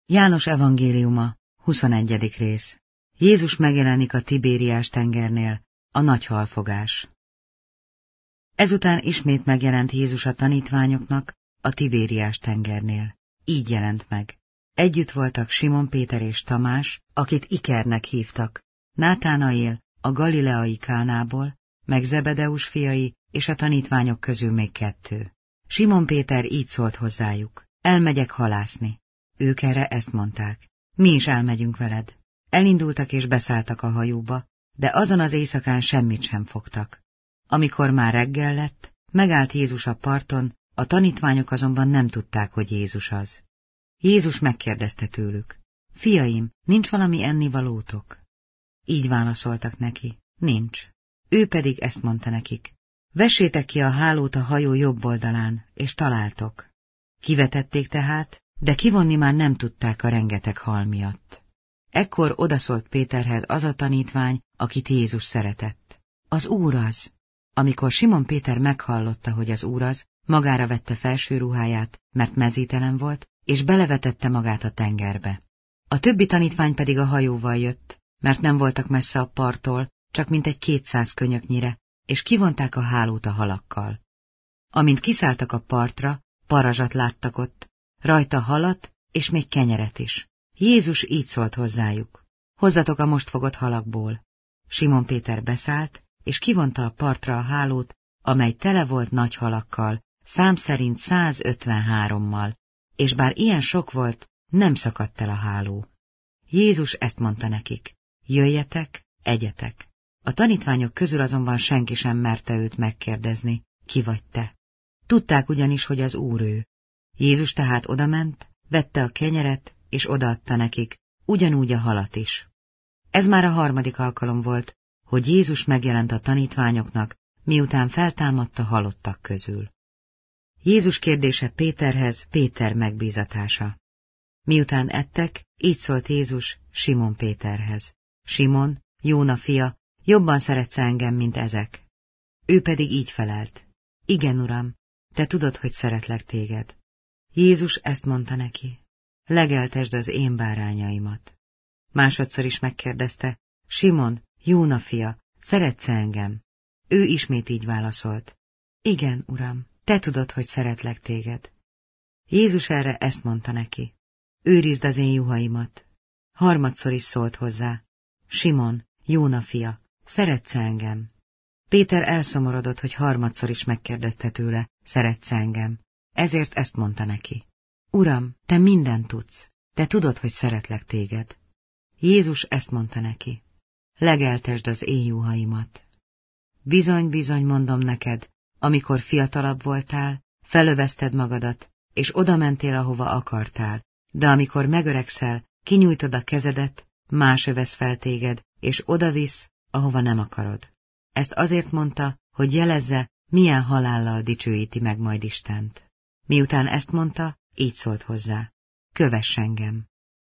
János evangéliuma, 21. rész. Jézus megjelenik a Tibériás tengernél, a nagy halfogás. Ezután ismét megjelent Jézus a tanítványoknak a Tibériás tengernél. Így jelent meg. Együtt voltak Simon Péter és Tamás, akit Ikernek hívtak, Nátánaél a galileai Kánából, meg Zebedeus fiai és a tanítványok közül még 2. Simon Péter így szólt hozzájuk: elmegyek halászni. Ők erre ezt mondták: mi is elmegyünk veled. Elindultak és beszálltak a hajóba, de azon az éjszakán semmit sem fogtak. Amikor már reggel lett, megállt Jézus a parton, a tanítványok azonban nem tudták, hogy Jézus az. Jézus megkérdezte tőlük: fiaim, nincs valami ennivalótok? Így válaszoltak neki: nincs. Ő pedig ezt mondta nekik: vessétek ki a hálót a hajó jobb oldalán, és találtok. Kivetették tehát, de kivonni már nem tudták a rengeteg hal miatt. Ekkor odaszólt Péterhez az a tanítvány, akit Jézus szeretett: az Úr az. Amikor Simon Péter meghallotta, hogy az Úr az, magára vette felső ruháját, mert mezítelen volt, és belevetette magát a tengerbe. A többi tanítvány pedig a hajóval jött, mert nem voltak messze a parttól, csak mintegy 200 könyöknyire, és kivonták a hálót a halakkal. Amint kiszálltak a partra, parazsat láttak ott, rajta halat és még kenyeret is. Jézus így szólt hozzájuk: hozzatok a most fogott halakból. Simon Péter beszállt, és kivonta a partra a hálót, amely tele volt nagy halakkal, szám szerint 153-mal, és bár ilyen sok volt, nem szakadt el a háló. Jézus ezt mondta nekik: jöjjetek, egyetek. A tanítványok közül azonban senki sem merte őt megkérdezni: ki vagy te? Tudták ugyanis, hogy az Úr ő. Jézus tehát odament, vette a kenyeret, és odaadta nekik, ugyanúgy a halat is. Ez már a 3. alkalom volt, hogy Jézus megjelent a tanítványoknak, miután feltámadt a halottak közül. Jézus kérdése Péterhez, Péter megbízatása. Miután ettek, így szólt Jézus Simon Péterhez: Simon, Jóna fia, jobban szeretsz engem, mint ezek? Ő pedig így felelt: igen, Uram, te tudod, hogy szeretlek téged. Jézus ezt mondta neki: legeltesd az én bárányaimat. Másodszor is megkérdezte: Simon, Jóna fia, szeretsz engem? Ő ismét így válaszolt: igen, Uram, te tudod, hogy szeretlek téged. Jézus erre ezt mondta neki: őrizd az én juhaimat. Harmadszor is szólt hozzá: Simon, Jóna fia, szeretsz engem? Péter elszomorodott, hogy harmadszor is megkérdezte tőle: szeretsz engem? Ezért ezt mondta neki: Uram, te mindent tudsz, te tudod, hogy szeretlek téged. Jézus ezt mondta neki: legeltesd az én juhaimat. Bizony, bizony mondom neked, amikor fiatalabb voltál, felövezted magadat, és oda mentél, ahova akartál, de amikor megöregszel, kinyújtod a kezedet, más övesz fel téged, és odavisz, ahova nem akarod. Ezt azért mondta, hogy jelezze, milyen halállal dicsőíti meg majd Istent. Miután ezt mondta, így szólt hozzá: kövess engem.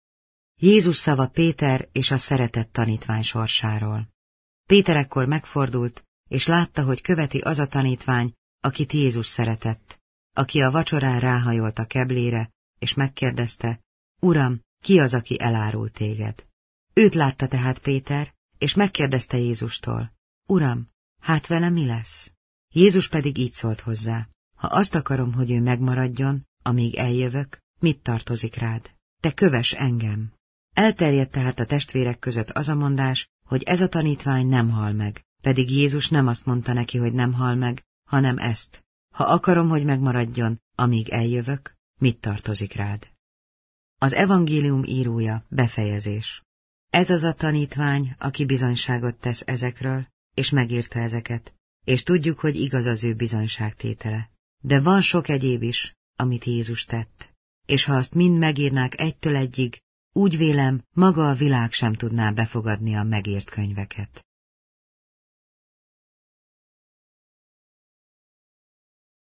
Jézus szava Péter és a szeretett tanítvány sorsáról. Péter ekkor megfordult, és látta, hogy követi az a tanítvány, akit Jézus szeretett, aki a vacsorán ráhajolt a keblére, és megkérdezte: Uram, ki az, aki elárul téged? Őt látta tehát Péter, és megkérdezte Jézustól: Uram, hát vele mi lesz? Jézus pedig így szólt hozzá: ha azt akarom, hogy ő megmaradjon, amíg eljövök, mit tartozik rád? Te kövess engem. Elterjedt tehát a testvérek között az a mondás, hogy ez a tanítvány nem hal meg, pedig Jézus nem azt mondta neki, hogy nem hal meg, hanem ezt: ha akarom, hogy megmaradjon, amíg eljövök, mit tartozik rád? Az evangélium írója, befejezés. Ez az a tanítvány, aki bizonyságot tesz ezekről, és megírta ezeket, és tudjuk, hogy igaz az ő bizonyságtétele. De van sok egyéb is, amit Jézus tett, és ha azt mind megírnák egytől egyig, úgy vélem, maga a világ sem tudná befogadni a megírt könyveket.